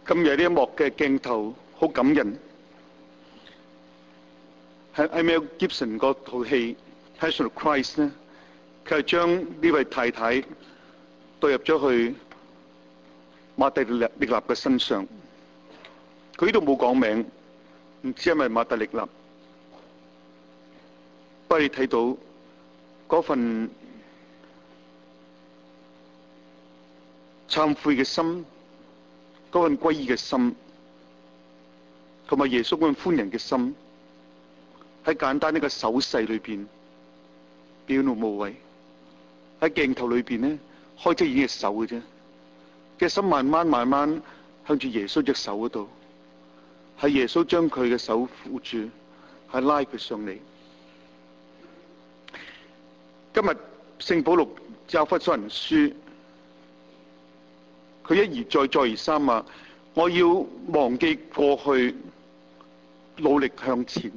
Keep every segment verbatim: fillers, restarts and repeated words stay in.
今日呢一幕嘅鏡頭好感人，喺 Mel Gibson 嗰套戲《Passion of Christ》咧，佢係將呢位太太對入咗去馬特力力納嘅身上。佢呢度冇講名，唔知係咪馬特力納。不過你睇到嗰份懺悔嘅心，嗰份歸依嘅心，同埋耶穌嗰份寬仁嘅心，喺簡單呢個手勢裏邊表露無遺。喺鏡頭裏邊呢，開隻眼嘅手嘅啫，嘅心慢慢慢慢向住耶穌隻手嗰度，係耶穌將佢嘅手扶住，係拉佢上嚟。今日聖保祿教《以弗所人書》，佢一而再，再而三話：我要忘記過去，努力向前。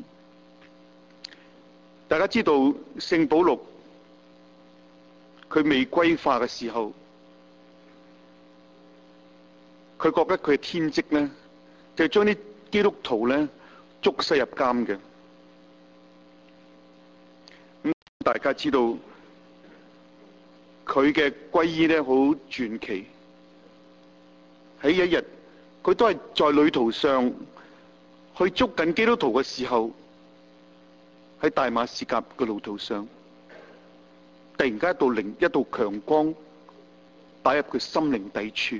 大家知道聖保祿佢未歸化嘅時候，佢覺得佢嘅天職呢，就係將啲基督徒呢捉晒入監嘅。咁大家知道佢嘅歸依呢好傳奇。喺一日，佢都係在旅途上去捉緊基督徒嘅時候，喺大馬士革嘅路途上，突然間一道靈一道強光打入佢心靈底處，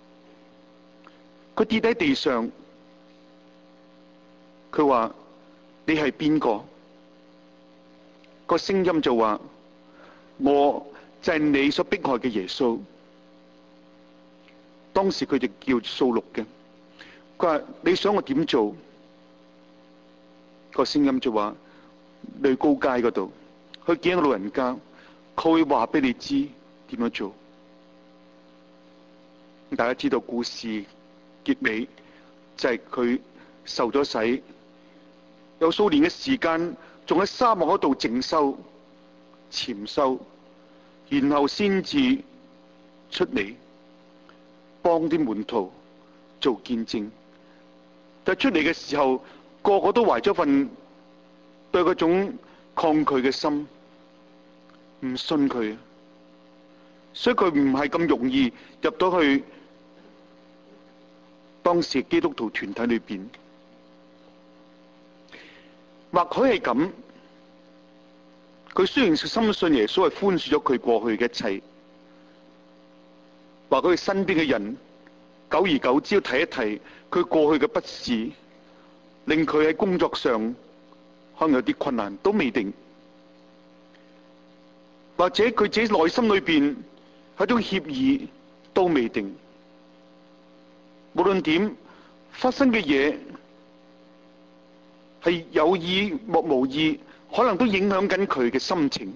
佢跌喺地上，佢話：你係邊個？個聲音就話：我就係你所迫害嘅耶穌。當時佢就叫掃祿嘅，佢話：你想我點做？個聲音就話：你去高街嗰度去見一個老人家，佢會話俾你知點樣做。大家知道故事結尾就係佢受咗洗，有數年嘅時間，仲喺沙漠嗰度靜修、潛修，然後先至出嚟幫啲門徒做見證。但出嚟嘅時候，個個都懷咗份對嗰種抗拒嘅心，唔信佢，所以佢唔係咁容易入到去當時基督徒團體裏邊。或許係咁，佢雖然深信耶穌係寬恕咗佢過去嘅一切，或佢身邊嘅人久而久之要提一提佢過去嘅不是，令佢喺工作上可能有啲困難都未定，或者佢自己內心裏邊係種歉意都未定。無論點發生嘅嘢係有意或無意，可能都影響緊佢嘅心情，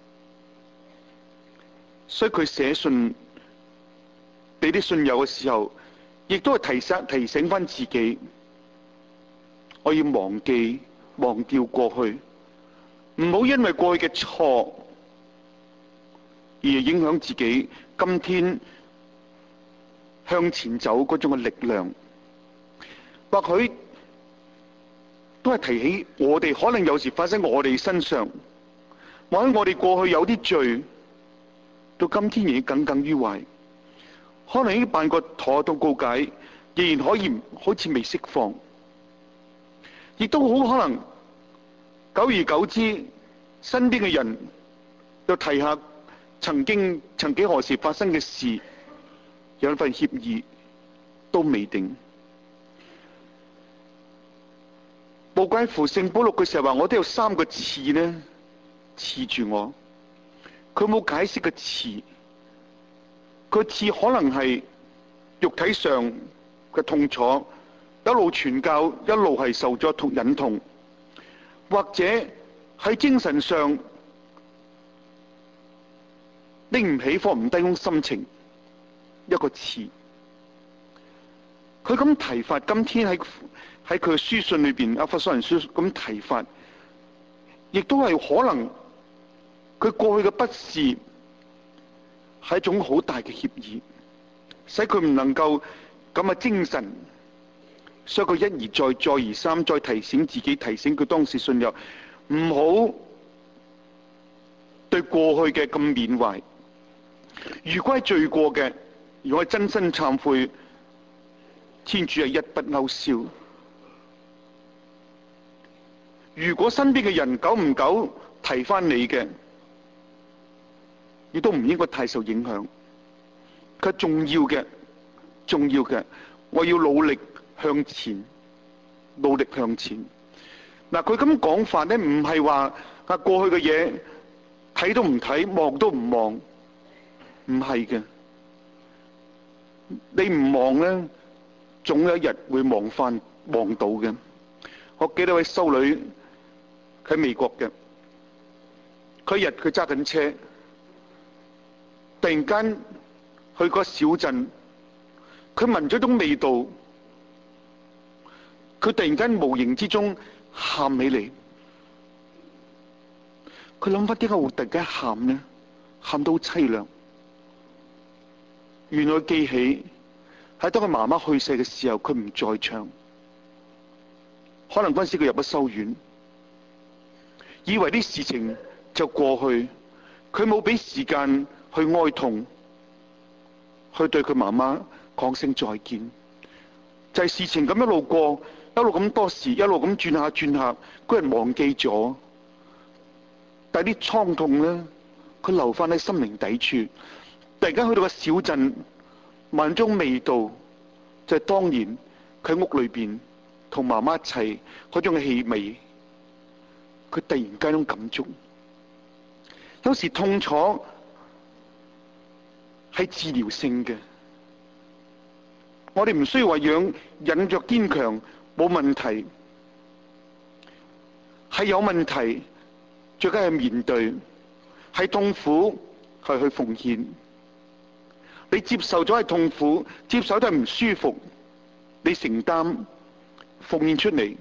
所以佢寫信俾啲信友嘅時候，亦都係提醒提醒翻自己，我要忘記忘掉過去，唔好因為過去嘅錯而影響自己今天向前走嗰種嘅力量。或許都係提起我哋可能有時發生我哋身上，或者我哋過去有啲罪，到今天仍然耿耿於懷，可能已經辦過妥當告解，仍然可以好似未釋放，亦都好可能久而久之，身邊嘅人又提下曾經曾幾何時發生嘅事，有一份歉意都未定。無怪乎聖保祿佢成日話：我都有三個刺呢，刺住我。佢冇解釋個刺，佢刺可能係肉體上嘅痛楚，一路傳教一路係受咗痛忍痛，或者喺精神上拎唔起放唔低種心情，一個刺。佢咁提法，今天喺喺佢嘅書信裏邊，《以弗所人書》咁提法，亦都係可能佢過去嘅不是係一種好大嘅歉意，使佢唔能夠咁嘅精神，所以佢一而再、再而三再提醒自己，提醒佢當時信友唔好對過去嘅咁緬懷。如果係罪過嘅，如果係真心懺悔，天主係一筆勾銷。如果身邊嘅人久唔久提翻你嘅，亦都唔應該太受影響。佢重要嘅，重要嘅，我要努力向前，努力向前。嗱，佢咁講法咧，唔係話啊過去嘅嘢睇都唔睇，望都唔望，唔係嘅。你唔望咧，總有一日會望翻望到嘅。我記得位修女喺美國嘅，佢日佢揸緊車，突然間去個小鎮，佢聞咗種味道，佢突然間無形之中喊起嚟。佢諗翻點解會突然間喊呢？喊到好淒涼。原來記起喺當佢媽媽去世嘅時候，佢唔在場。可能嗰陣時佢入咗修院，以為啲事情就過去，佢冇俾時間去哀痛，去對佢媽媽講聲再見。就係事情咁一路過，一路咁多事，一路咁轉下轉下，嗰人忘記咗。但係啲創痛咧，佢留翻喺心靈底處。突然間去到個小鎮，聞種味道，就係當年佢屋裏邊同媽媽一齊嗰種氣味。佢突然間種感觸。有時痛楚係治療性嘅，我哋唔需要話養忍着堅強冇問題，係有問題，最緊係面對，係痛苦係去奉獻。你接受咗係痛苦，接受都係唔舒服，你承擔奉獻出嚟，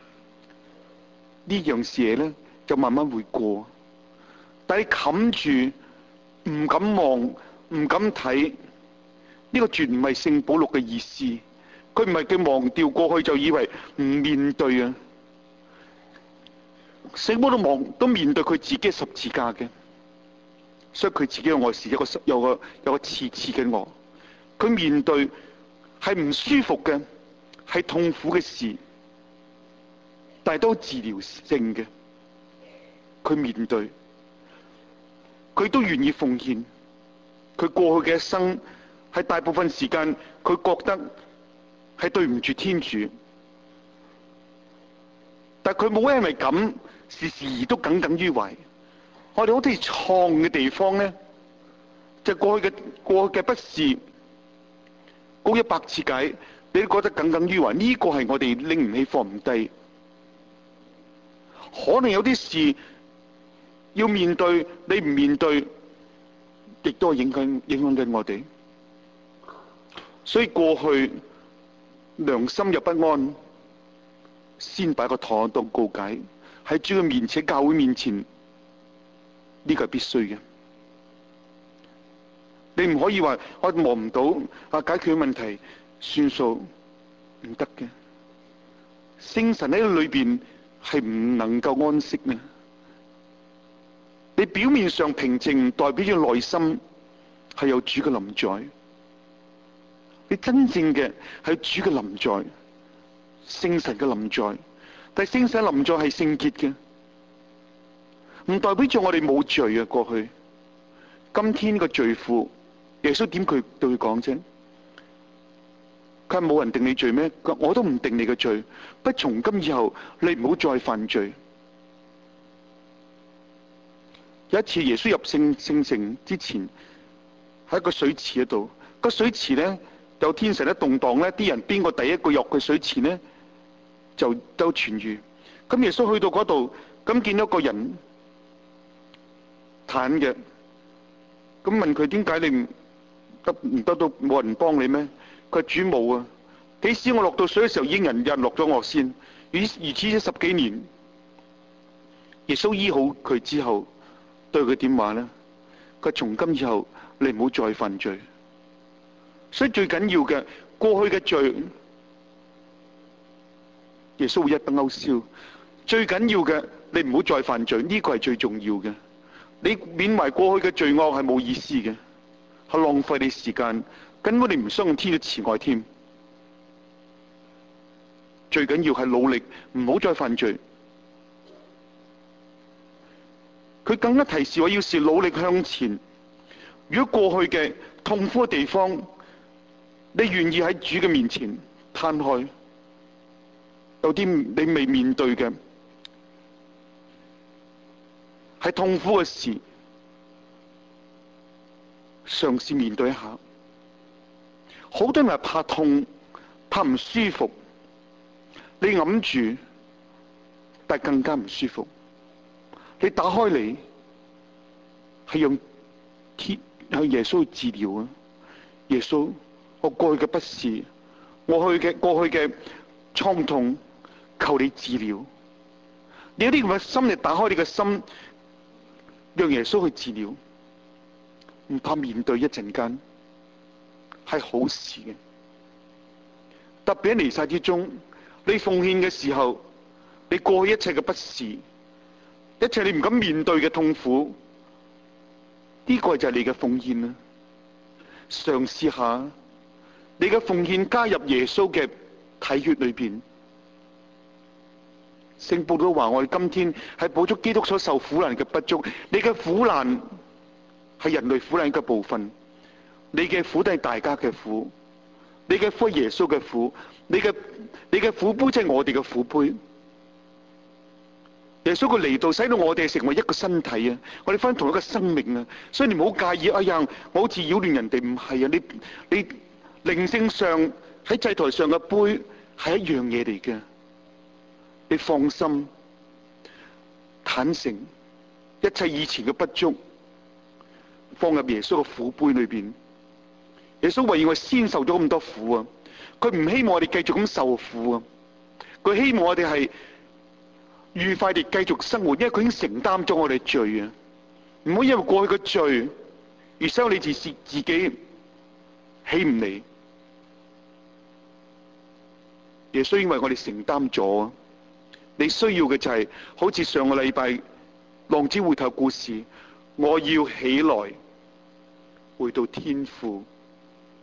呢樣事咧就慢慢會過。但係冚住唔敢望唔敢睇，呢個絕唔係聖保祿嘅意思。佢唔係叫忘掉過去就以為唔面對啊。聖保祿都望都面對佢自己十字架嘅，所以佢自己嘅愛是一個有個有個次次嘅愛。佢面對係唔舒服嘅，係痛苦嘅事，但係都治療性嘅。佢面對，佢都願意奉獻。佢過去嘅一生係大部分時間，佢覺得係對唔住天主，但係佢冇因為咁時時都耿耿於懷。我哋好似錯誤嘅地方咧，就係、過去嘅過去嘅不是高一百次解，你都覺得耿耿於懷。呢、這個係我哋拎唔起放唔低。可能有啲事要面對，你唔面對，亦都係影響影響緊我哋。所以過去良心又不安，先擺個妥當告解喺主嘅面前、教會面前，呢個係必須嘅。你唔可以話我望唔到啊，解決問題算數，唔得嘅。聖神喺裏邊係唔能夠安息呢。你表面上平靜，唔代表住內心係有主嘅臨在。你真正嘅係主嘅臨在，聖神嘅臨在。但係聖神臨在係聖潔嘅，唔代表住我哋冇罪啊。過去、今天呢個罪婦，耶穌點佢對佢講啫？佢係冇人定你罪咩？我都唔定你嘅罪，不從今以後你唔好再犯罪。有一次耶穌入聖聖城之前，喺一個水池嗰度，個水池咧有天神一動盪咧，啲人邊個第一個入去水池咧就都痊癒。咁耶穌去到嗰度，咁見到一個人癱嘅，咁問佢點解你唔得唔得到冇人幫你咩？佢話主冇啊，幾時我落到水嘅時候已經人人落咗我先，如如此十幾年。耶穌醫好佢之後，對佢點話咧？佢從今以後你唔好再犯罪。所以最緊要嘅過去嘅罪，耶穌會一筆勾銷。最緊要嘅，你唔好再犯罪，呢個係最重要嘅。你緬懷過去嘅罪惡係冇意思嘅，係浪費你時間，根本你唔相信天嘅慈愛添。最緊要係努力，唔好再犯罪。佢更加提示我，要是努力向前。如果過去嘅痛苦嘅地方，你願意喺主嘅面前攤開，有啲你未面對嘅係痛苦嘅事，嘗試面對一下。好多人係怕痛，怕唔舒服，你揞住，但更加唔舒服。你打開嚟，係用天向耶穌去治療啊！耶穌，我過去嘅不是，我去嘅過去嘅創痛，求你治療。你有啲咁嘅心，你打開你嘅心，讓耶穌去治療，唔怕面對一陣間，係好事嘅。特別喺彌撒之中，你奉獻嘅時候，你過去一切嘅不是，一切你唔敢面對嘅痛苦，呢個就係你嘅奉獻啦。嘗試下你嘅奉獻加入耶穌嘅體血裏邊。聖保羅話：我哋今天係補足基督所受苦難嘅不足。你嘅苦難係人類苦難嘅部分，你嘅苦都係大家嘅苦，你嘅苦係耶穌嘅苦，你嘅你嘅苦杯即係我哋嘅苦杯。耶穌佢嚟到，使到我哋成為一個身體啊！我哋分同一個生命啊！所以你唔好介意，哎呀，我好似擾亂人哋，唔係啊！你你靈性上喺祭台上嘅杯係一樣嘢嚟嘅，你放心坦誠，一切以前嘅不足放入耶穌嘅苦杯裏邊。耶穌為我先受咗咁多苦啊！佢唔希望我哋繼續咁受苦啊！佢希望我哋係愉快地繼續生活，因為佢已經承擔咗我哋罪啊！唔好因為過去嘅罪而使你自自己起唔嚟。耶穌因為我哋承擔咗，你需要嘅就係、是、好似上個禮拜浪子回頭故事，我要起來回到天父